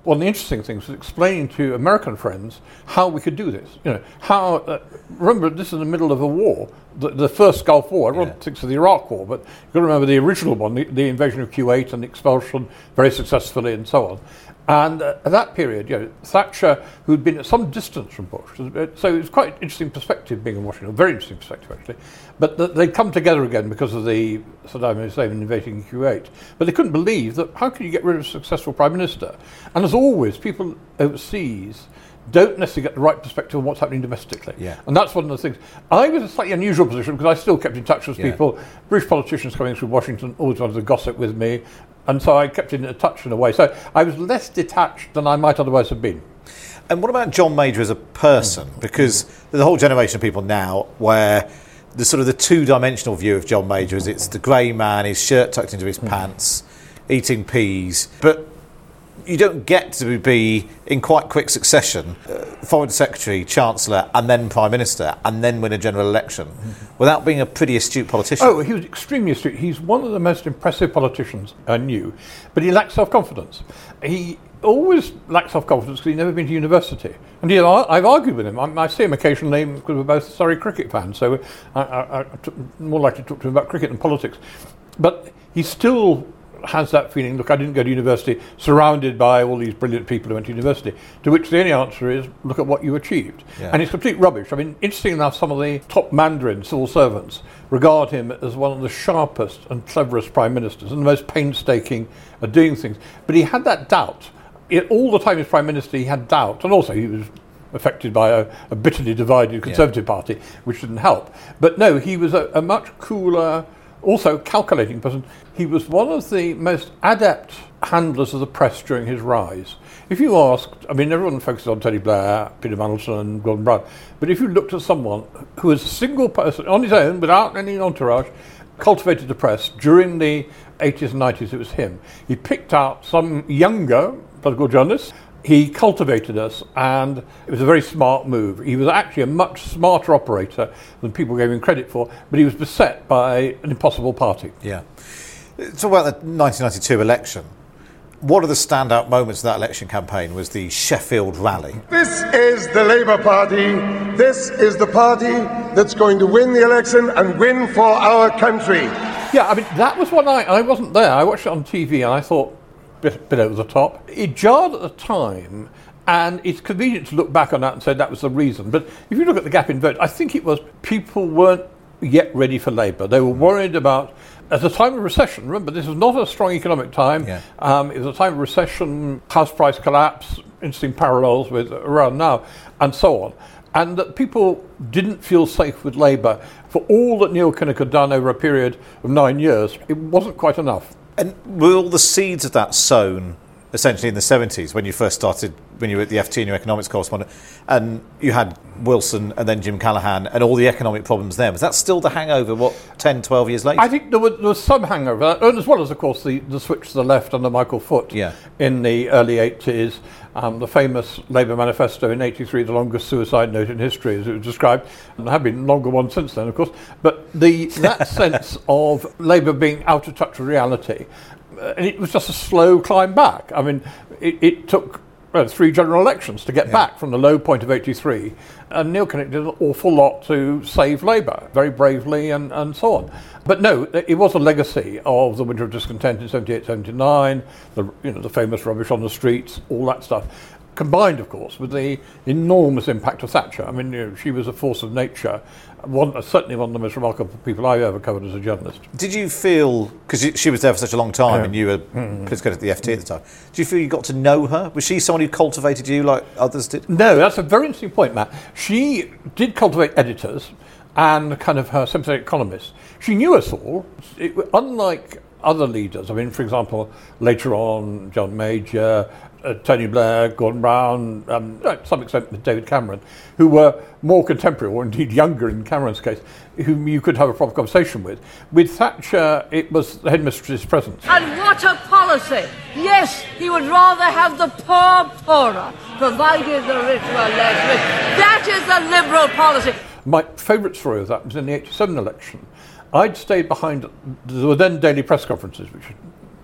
one of the interesting things was explaining to American friends how we could do this. You know, how, uh, remember, this is in the middle of a war, the, the first Gulf War. Everyone yeah. thinks of the Iraq War, but you've got to remember the original one, the, the invasion of Kuwait and the expulsion very successfully and so on. And uh, at that period, you know, Thatcher, who'd been at some distance from Bush, so it was quite an interesting perspective being in Washington, very interesting perspective actually, but th- they'd come together again because of the Saddam Hussein invading Kuwait. But they couldn't believe that how can you get rid of a successful Prime Minister? And as always, people overseas don't necessarily get the right perspective on what's happening domestically. Yeah. And that's one of the things. I was in a slightly unusual position because I still kept in touch with yeah. people, British politicians coming through Washington, always wanted to gossip with me, and so I kept in touch in a way. So I was less detached than I might otherwise have been. And what about John Major as a person? Mm. Because there's a whole generation of people now where the sort of the two-dimensional view of John Major is it's the grey man, his shirt tucked into his mm. pants, eating peas, but you don't get to be, in quite quick succession, uh, Foreign Secretary, Chancellor, and then Prime Minister, and then win a general election, mm-hmm. without being a pretty astute politician. Oh, he was extremely astute. He's one of the most impressive politicians I knew, but he lacked self-confidence. He always lacked self-confidence because he'd never been to university. And you know, I've argued with him. I, I see him occasionally because we're both Surrey cricket fans, so I, I, I t- more likely to talk to him about cricket than politics. But he still has that feeling, look, I didn't go to university surrounded by all these brilliant people who went to university, to which the only answer is, look at what you achieved. Yeah. And it's complete rubbish. I mean, interesting enough, some of the top Mandarin civil servants regard him as one of the sharpest and cleverest prime ministers and the most painstaking at doing things. But he had that doubt. It, all the time as prime minister, he had doubt. And also he was affected by a, a bitterly divided Conservative yeah. Party, which didn't help. But no, he was a, a much cooler, also calculating person. He was one of the most adept handlers of the press during his rise. If you asked, I mean, everyone focuses on Tony Blair, Peter Mandelson and Gordon Brown, but if you looked at someone who was a single person, on his own, without any entourage, cultivated the press during the eighties and nineties, it was him. He picked out some younger political journalists, he cultivated us, and it was a very smart move. He was actually a much smarter operator than people gave him credit for, but he was beset by an impossible party. Yeah. Talk about the nineteen ninety-two election. One of the standout moments of that election campaign was the Sheffield rally. This is the Labour Party. This is the party that's going to win the election and win for our country. Yeah, I mean, that was one I, I wasn't there. I watched it on T V and I thought, bit, bit over the top. It jarred at the time, and it's convenient to look back on that and say that was the reason. But if you look at the gap in vote, I think it was people weren't yet ready for Labour. They were worried about, at a time of recession, remember, this was not a strong economic time. Yeah. Um, it was a time of recession, house price collapse, interesting parallels with around now, and so on. And that people didn't feel safe with Labour. For all that Neil Kinnock had done over a period of nine years, it wasn't quite enough. And were all the seeds of that sown essentially in the seventies when you first started, when you were at the F T and your economics correspondent, and you had Wilson and then Jim Callaghan and all the economic problems there? Was that still the hangover, what, ten, twelve years later? I think there was, there was some hangover, and as well as, of course, the, the switch to the left under Michael Foot yeah. in the early eighties, um, the famous Labour manifesto in eighty-three, the longest suicide note in history, as it was described, and there have been longer ones since then, of course, but the that sense of Labour being out of touch with reality, and it was just a slow climb back. I mean, it, it took well, three general elections to get yeah. back from the low point of eighty-three, and Neil Kinnock did an awful lot to save Labour, very bravely and, and so on. But no, it was a legacy of the winter of discontent in seventy-eight seventy-nine, the, you know, the famous rubbish on the streets, all that stuff, combined, of course, with the enormous impact of Thatcher. I mean, you know, she was a force of nature, one, certainly one of the most remarkable people I've ever covered as a journalist. Did you feel, because she was there for such a long time yeah. and you were mm-hmm. political at the F T at the time, do you feel you got to know her? Was she someone who cultivated you like others did? No, that's a very interesting point, Matt. She did cultivate editors and kind of her sympathetic economists. She knew us all. It, unlike other leaders, I mean, for example, later on, John Major, Uh, Tony Blair, Gordon Brown, um, to some extent David Cameron, who were more contemporary, or indeed younger in Cameron's case, whom you could have a proper conversation with. With Thatcher, it was the headmistress's presence. And what a policy! Yes, he would rather have the poor poorer, provided the rich were less rich. That is a Liberal policy. My favourite story of that was in the eighty-seven election. I'd stayed behind, there were then daily press conferences, which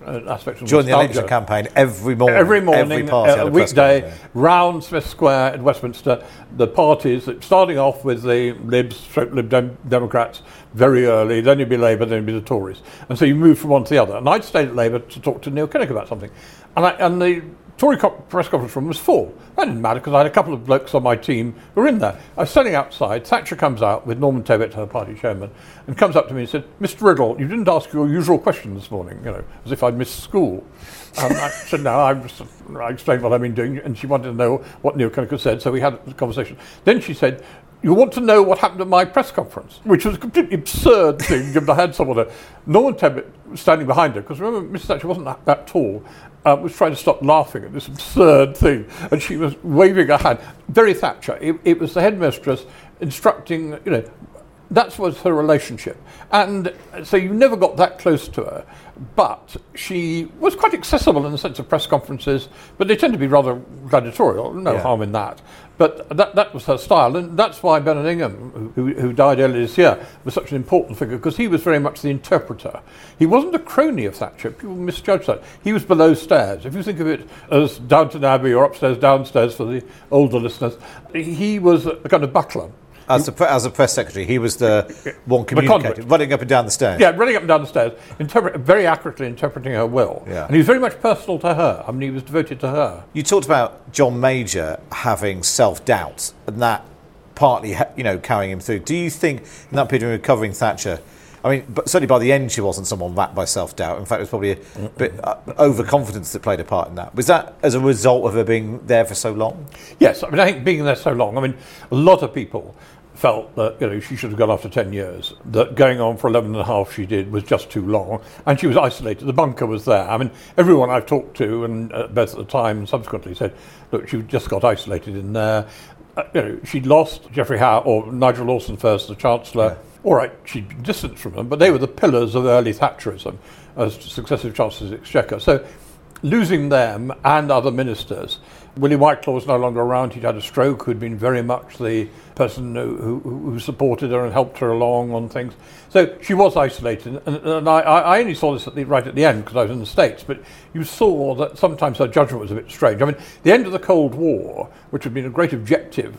an aspect of during the nostalgia. election campaign, every morning, every morning, every party uh, had a a press weekday, conference. round Smith Square in Westminster, the parties, starting off with the Libs, stroke Lib Dem- Democrats, very early, then you'd be Labour, then you'd be the Tories. And so you move from one to the other. And I'd stayed at Labour to talk to Neil Kinnock about something. And, I, and the Tory co- press conference room was full. That didn't matter because I had a couple of blokes on my team who were in there. I was standing outside. Thatcher comes out with Norman Tebbit, her party chairman, and comes up to me and said, "Mister Riddle, you didn't ask your usual question this morning," you know, as if I'd missed school. Um, I said, "No, I, just, I explained what I've been doing," and she wanted to know what Neil Kinnock had said, so we had a conversation. Then she said, "You want to know what happened at my press conference?" Which was a completely absurd thing, given I had someone, uh, Norman Tebbit standing behind her, because remember, Missus Thatcher wasn't that, that tall, uh, was trying to stop laughing at this absurd thing, and she was waving her hand. Very Thatcher. It, it was the headmistress instructing, you know, that was her relationship. And so you never got that close to her. But she was quite accessible in the sense of press conferences, but they tend to be rather gladiatorial, no Yeah. harm in that. But that that was her style, and that's why Bernard Ingham, who, who died earlier this year, was such an important figure, because he was very much the interpreter. He wasn't a crony of Thatcher. People misjudge that. He was below stairs. If you think of it as Downton Abbey or upstairs, downstairs for the older listeners, he was a kind of butler. As the, pre- as a press secretary, he was the one communicating, running up and down the stairs. Yeah, running up and down the stairs, interpret, very accurately interpreting her will. Yeah. And he was very much personal to her. I mean, he was devoted to her. You talked about John Major having self-doubt, and that partly, you know, carrying him through. Do you think in that period of recovering Thatcher, I mean, but certainly by the end she wasn't someone racked by self-doubt. In fact, it was probably a bit uh, overconfidence that played a part in that. Was that as a result of her being there for so long? Yes, I mean, I think being there so long, I mean, a lot of people felt that, you know, she should have gone after ten years, that going on for eleven and a half she did was just too long, and she was isolated. The bunker was there. I mean, everyone I've talked to, and uh, both at the time and subsequently, said, look, she just got isolated in there. Uh, you know, she'd lost Geoffrey Howe, or Nigel Lawson first, the Chancellor. Yeah. All right, she'd been distant from them, but they were the pillars of early Thatcherism as successive Chancellors of the Exchequer. So losing them and other ministers. Willie Whitelaw was no longer around. He'd had a stroke, who'd been very much the person who, who, who supported her and helped her along on things. So she was isolated. And, and I, I only saw this at the, right at the end because I was in the States, but you saw that sometimes her judgment was a bit strange. I mean, the end of the Cold War, which had been a great objective,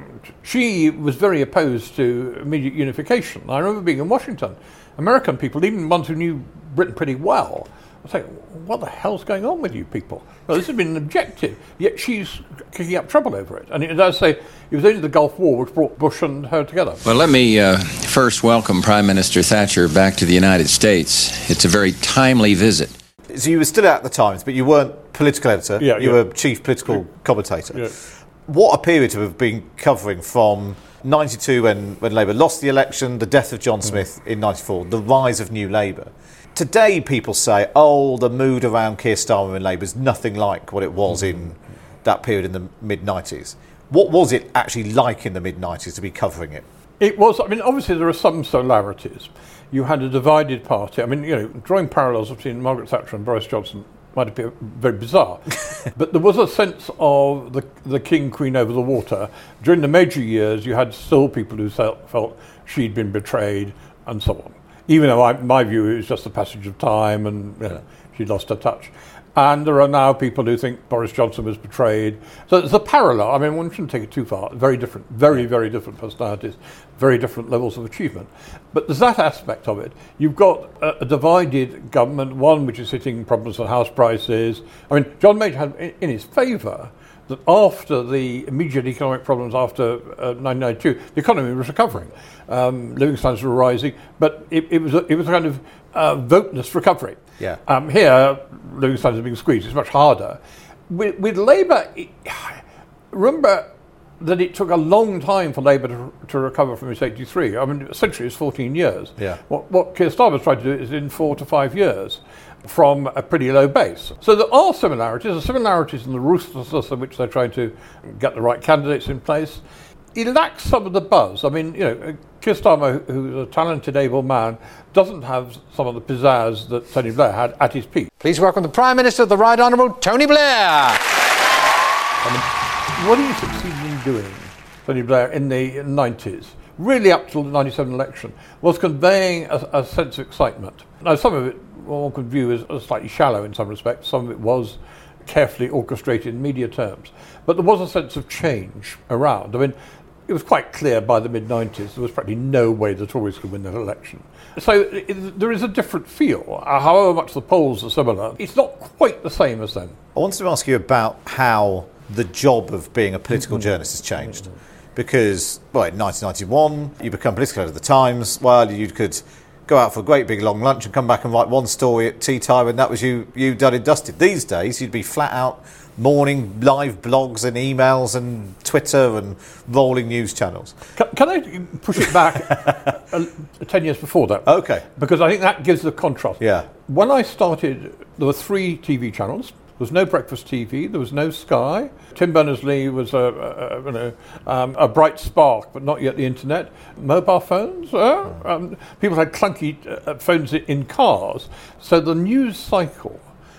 she was very opposed to immediate unification. I remember being in Washington. American people, even ones who knew Britain pretty well, I think, what the hell's going on with you people? Well, this has been an objective, yet she's kicking up trouble over it. And it, as I say, it was only the Gulf War which brought Bush and her together. Well, let me uh, first welcome Prime Minister Thatcher back to the United States. It's a very timely visit. So you were still at the Times, but you weren't political editor. Yeah, you yeah. were chief political yeah. commentator. Yeah. What a period to have been covering from ninety-two, when, when Labour lost the election, the death of John Smith mm. in ninety-four, the rise of New Labour. Today, people say, oh, the mood around Keir Starmer and Labour is nothing like what it was in that period in the mid nineties. What was it actually like in the mid nineties to be covering it? It was, I mean, obviously there are some similarities. You had a divided party. I mean, you know, drawing parallels between Margaret Thatcher and Boris Johnson might appear very bizarre. But there was a sense of the, the king, queen over the water. During the major years, you had still people who felt, felt she'd been betrayed and so on. Even though I, my view is just the passage of time and you know, she'd lost her touch. And there are now people who think Boris Johnson was betrayed. So there's a parallel. I mean, one shouldn't take it too far. Very different, very, very different personalities, very different levels of achievement. But there's that aspect of it. You've got a, a divided government, one which is hitting problems on house prices. I mean, John Major had in, in his favour that after the immediate economic problems after uh, nineteen ninety-two, the economy was recovering. Um, living standards were rising, but it, it was a, it was a kind of uh, voteless recovery. Yeah. Um, here, living standards are being squeezed. It's much harder. With, with Labour, it, remember that it took a long time for Labour to, to recover from its eighty-three. I mean, essentially it's fourteen years. Yeah. What, what Keir Starmer's tried to do is in four to five years from a pretty low base. So there are similarities. There are similarities in the ruthlessness in which they're trying to get the right candidates in place. It lacks some of the buzz. I mean, you know, Keir Starmer, who's a talented, able man, doesn't have some of the pizzazz that Tony Blair had at his peak. Please welcome the Prime Minister, the Right Honourable Tony Blair. I mean, what he succeeded in doing, Tony Blair, in the nineties, really up till the ninety-seven election, was conveying a, a sense of excitement. Now, some of it one could view as, as slightly shallow in some respects. Some of it was carefully orchestrated in media terms. But there was a sense of change around. I mean, it was quite clear by the mid nineties there was practically no way the Tories could win that election. So it, it, there is a different feel. Uh, however much the polls are similar, it's not quite the same as then. I wanted to ask you about how the job of being a political journalist has changed. Because, well, in nineteen ninety-one, you become political editor of the Times. Well, you could go out for a great big long lunch and come back and write one story at tea time, and that was you, you done and dusted. These days, you'd be flat out morning live blogs and emails and Twitter and rolling news channels. Can, can I push it back uh, ten years before that? Okay. Because I think that gives the contrast. Yeah. When I started, there were three T V channels. There was no breakfast T V. There was no Sky. Tim Berners-Lee was a, a, a, you know, um, a bright spark, but not yet the internet. Mobile phones. Uh, um, people had clunky uh, phones in cars. So the news cycle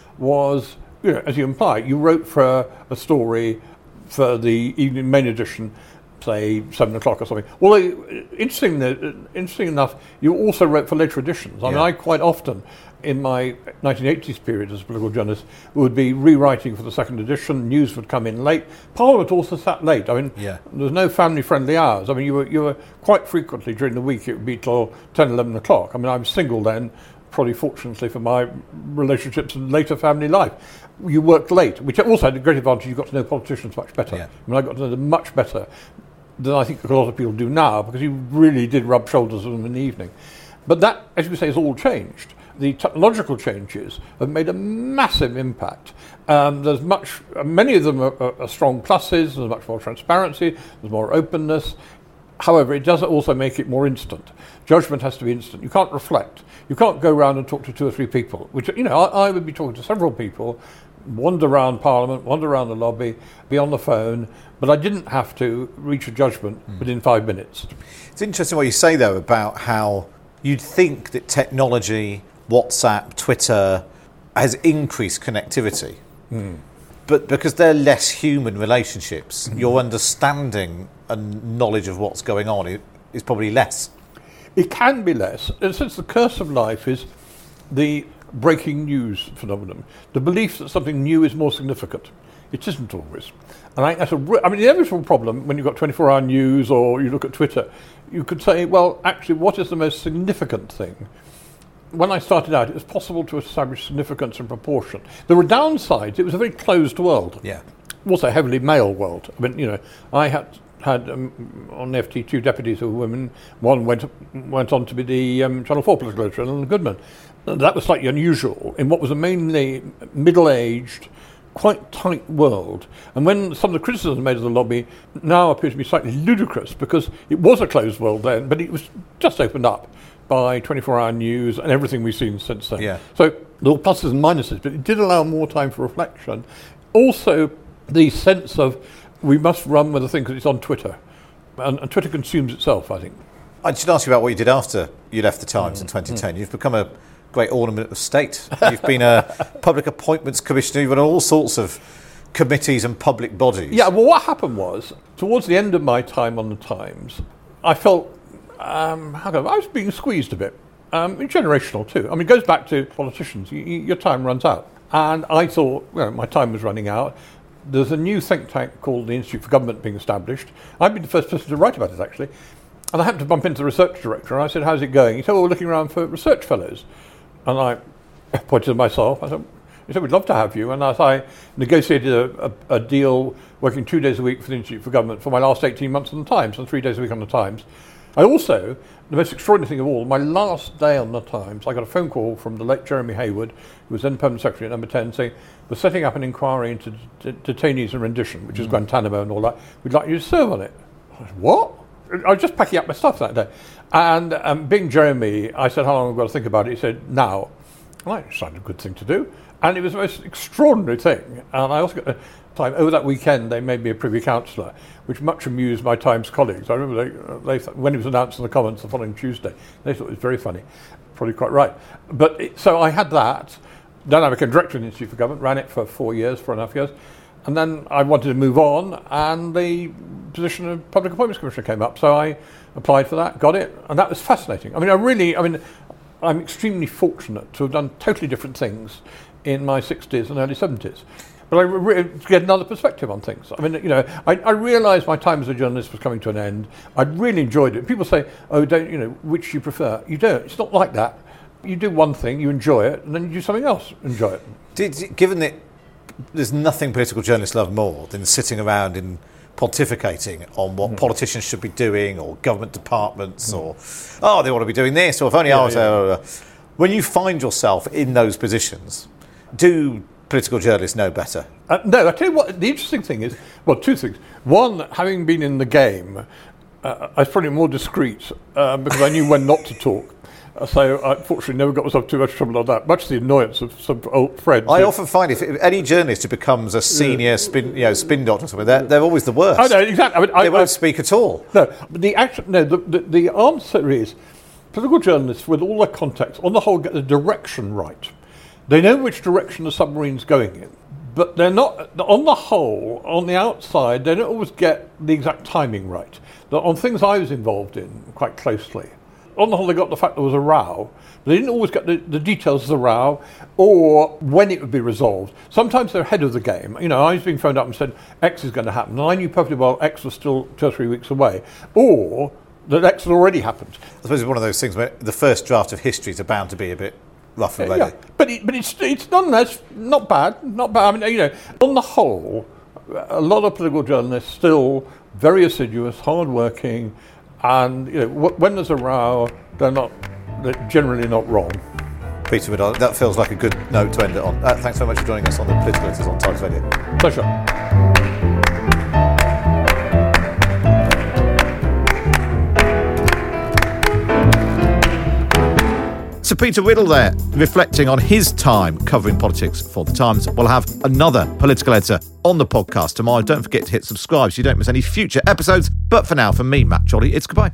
was, you know, as you imply, you wrote for a, a story for the evening main edition, say seven o'clock or something. Well, interesting, interesting enough, you also wrote for later editions. I mean, Yeah. I quite often, in my nineteen eighties period as a political journalist, would be rewriting for the second edition. News would come in late. Parliament also sat late. I mean, Yeah. there was no family-friendly hours. I mean, you were you were quite frequently during the week. It would be till ten, eleven o'clock. I mean, I was single then. Probably fortunately for my relationships and later family life. You worked late, which also had a great advantage. You got to know politicians much better. Yeah. I mean, I got to know them much better than I think a lot of people do now, because you really did rub shoulders with them in the evening. But that, as you say, has all changed. The technological changes have made a massive impact. Um, there's much, many of them are, are, are strong pluses. There's much more transparency. There's more openness. However, it does also make it more instant. Judgment has to be instant. You can't reflect. You can't go around and talk to two or three people, which, you know, I, I would be talking to several people, wander around Parliament, wander around the lobby, be on the phone, but I didn't have to reach a judgment mm. within five minutes. It's interesting what you say, though, about how you'd think that technology, WhatsApp, Twitter, has increased connectivity. Mm. But because they're less human relationships, Mm. your understanding and knowledge of what's going on is probably less. It can be less. And since the curse of life is the breaking news phenomenon, the belief that something new is more significant. It isn't always. And I think that's a re- I mean, the inevitable problem when you've got twenty-four hour news or you look at Twitter, you could say, well, actually, what is the most significant thing? When I started out, it was possible to establish significance and proportion. There were downsides. It was a very closed world. Yeah. Also a heavily male world. I mean, you know, I had had um, on the F T two deputies who were women. One went went on to be the um, Channel four political editor, Ellen Goodman. That was slightly unusual in what was a mainly middle-aged, quite tight world. And when some of the criticism made of the lobby now appears to be slightly ludicrous, because it was a closed world then, but it was just opened up by twenty-four hour news and everything we've seen since then. Yeah. So there were pluses and minuses, but it did allow more time for reflection. Also, the sense of we must run with the thing because it's on Twitter. And, and Twitter consumes itself, I think. I should ask you about what you did after you left the Times mm. in twenty ten. Mm. You've become a great ornament of state. You've been a public appointments commissioner. You've run all sorts of committees and public bodies. Yeah, well, what happened was, towards the end of my time on the Times, I felt, um, how can I, I was being squeezed a bit. Um, generational too. I mean, it goes back to politicians. You, you, your time runs out. And I thought, well, my time was running out. There's a new think tank called the Institute for Government being established. I've been the first person to write about it, actually. And I happened to bump into the research director, and I said, how's it going? He said, well, we're looking around for research fellows. And I pointed to myself. I said, he said, we'd love to have you. And as I negotiated a, a, a deal working two days a week for the Institute for Government for my last eighteen months on the Times, and three days a week on the Times. I also, the most extraordinary thing of all, my last day on the Times, I got a phone call from the late Jeremy Hayward, who was then Permanent Secretary at Number ten, saying, we're setting up an inquiry into det- detainees and rendition, which is mm. Guantanamo and all that. We'd like you to serve on it. I said, what? I was just packing up my stuff that day. And um, being Jeremy, I said, how long have I got to think about it? He said, now. Well, it sounded a good thing to do. And it was the most extraordinary thing. And I also got a time, over that weekend, they made me a Privy Councillor, which much amused my Times colleagues. I remember they, they th- when it was announced in the Commons the following Tuesday, they thought it was very funny. Probably quite right. But it, so I had that. Then I became director of the Institute for Government, ran it for four years, four and a half years. And then I wanted to move on, and the position of Public Appointments Commissioner came up. So I applied for that, got it, and that was fascinating. I mean, I really, I mean, I'm extremely fortunate to have done totally different things in my sixties and early seventies. But I re- to get another perspective on things. I mean, you know, I, I realised my time as a journalist was coming to an end. I really enjoyed it. People say, "Oh, don't you know which you prefer?" You don't. It's not like that. You do one thing, you enjoy it, and then you do something else, enjoy it. Did, given that there's nothing political journalists love more than sitting around and pontificating on what mm. politicians should be doing, or government departments, mm. or oh, they want to be doing this, or if only yeah, I was. Yeah. Uh, when you find yourself in those positions, do political journalists know better? Uh, no, I tell you what, the interesting thing is, well, two things. One, having been in the game, uh, I was probably more discreet um, because I knew when not to talk. Uh, so I fortunately never got myself too much trouble on that, much to the annoyance of some old friends. I often find if, if any journalist who becomes a senior yeah. spin, you know, spin doctor or something, they're, they're always the worst. I know, exactly. I mean, they I, won't I, speak at all. No, but the, action, no, the, the, the answer is, political journalists, with all their context, on the whole, get the direction right. They know which direction the submarine's going in, but they're not, on the whole, on the outside, they don't always get the exact timing right. On things I was involved in quite closely, on the whole, they got the fact there was a row, but they didn't always get the, the details of the row or when it would be resolved. Sometimes they're ahead of the game. You know, I was being phoned up and said, X is going to happen, and I knew perfectly well X was still two or three weeks away, or that X had already happened. I suppose it's one of those things where the first draft of history is bound to be a bit rough and ready. Yeah, but it, but it's it's nonetheless not bad, not bad. I mean, you know, on the whole, a lot of political journalists still very assiduous, hard-working, and you know, w- when there's a row, they're not, they're generally not wrong. Peter Middle, that feels like a good note to end it on. Uh, thanks so much for joining us on the Political Editors on Times Radio. Pleasure. So Peter Riddle there, reflecting on his time covering politics for The Times. We'll have another political editor on the podcast tomorrow. Don't forget to hit subscribe so you don't miss any future episodes. But for now, from me, Matt Chorley, it's goodbye.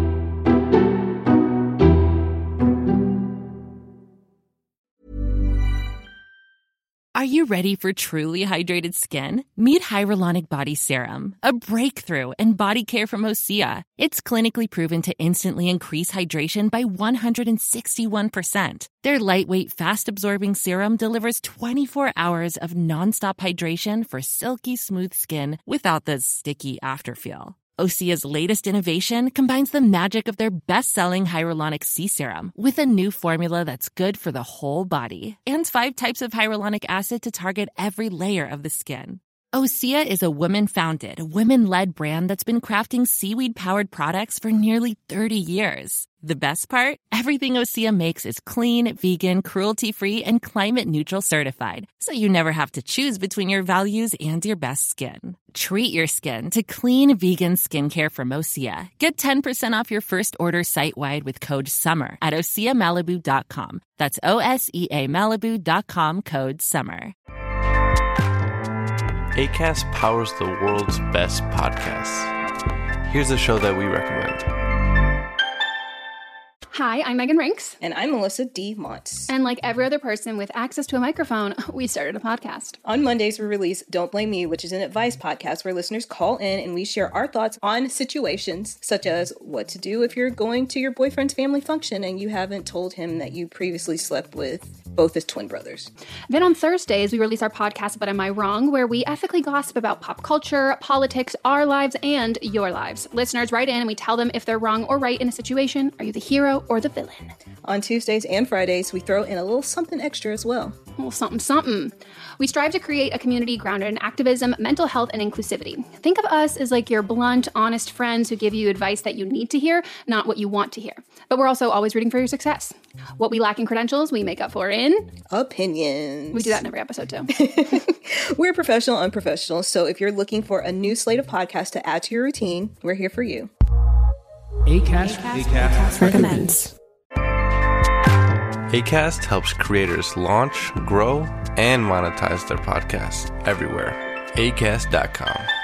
Are you ready for truly hydrated skin? Meet Hyaluronic Body Serum, a breakthrough in body care from Osea. It's clinically proven to instantly increase hydration by one hundred sixty-one percent. Their lightweight, fast-absorbing serum delivers twenty-four hours of nonstop hydration for silky smooth skin without the sticky afterfeel. Osea's latest innovation combines the magic of their best-selling Hyaluronic Sea Serum with a new formula that's good for the whole body and five types of hyaluronic acid to target every layer of the skin. Osea is a women-founded, women-led brand that's been crafting seaweed-powered products for nearly thirty years. The best part? Everything Osea makes is clean, vegan, cruelty-free, and climate-neutral certified, so you never have to choose between your values and your best skin. Treat your skin to clean, vegan skincare from Osea. Get ten percent off your first order site-wide with code SUMMER at osea malibu dot com. That's O S E A Malibu dot com, code SUMMER. Acast powers the world's best podcasts. Here's a show that we recommend. Hi, I'm Megan Rinks. And I'm Melissa D. Montz. And like every other person with access to a microphone, we started a podcast. On Mondays, we release Don't Blame Me, which is an advice podcast where listeners call in and we share our thoughts on situations such as what to do if you're going to your boyfriend's family function and you haven't told him that you previously slept with both his twin brothers. Then on Thursdays, we release our podcast, But Am I Wrong?, where we ethically gossip about pop culture, politics, our lives, and your lives. Listeners write in and we tell them if they're wrong or right in a situation. Are you the hero or the villain? On Tuesdays and Fridays, we throw in a little something extra as well. A little something, something. We strive to create a community grounded in activism, mental health, and inclusivity. Think of us as like your blunt, honest friends who give you advice that you need to hear, not what you want to hear. But we're also always rooting for your success. What we lack in credentials, we make up for in opinions. We do that in every episode too. We're professional, unprofessional. So if you're looking for a new slate of podcasts to add to your routine, we're here for you. Acast, Acast, Acast recommends. Acast helps creators launch, grow, and monetize their podcasts everywhere. acast dot com.